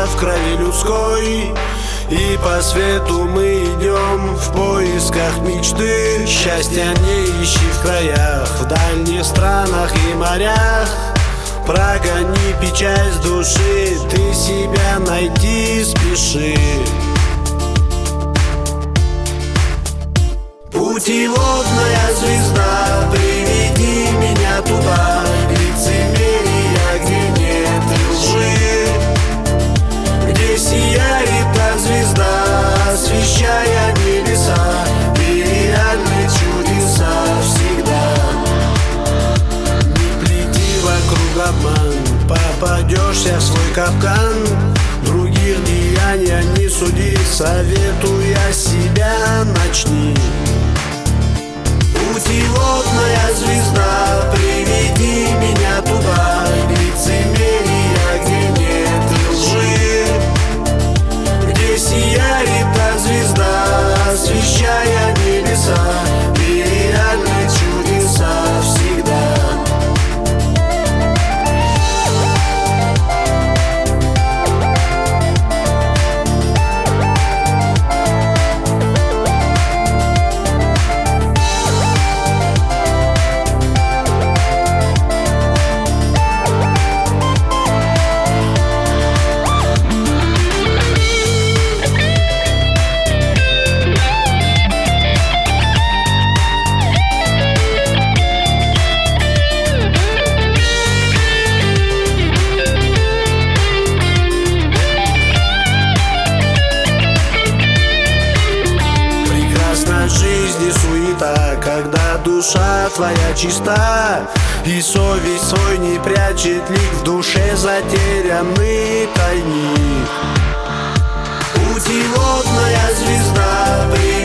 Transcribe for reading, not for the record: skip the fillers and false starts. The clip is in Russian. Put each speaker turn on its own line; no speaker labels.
в крови людской. И по свету мы идем в поисках мечты. Счастья не ищи в краях, в дальних странах и морях. Прогони печаль с души, ты себя найти спеши. Путеводная звезда, приведи меня туда. Лицемерия, где нет лжи, где сияет та звезда, освещая небеса, и реальны чудеса всегда. Не плети вокруг обман, попадешься в свой капкан. Других деяния не суди, советуя себя начни. Путеводная звезда, приведи меня туда. Лицемерия, где нет лжи, где сияет та звезда, освещая небеса, и реальны чудеса всегда. Когда душа твоя чиста, и совесть свой не прячет лик, в душе затерянный тайник. Путеводная звезда,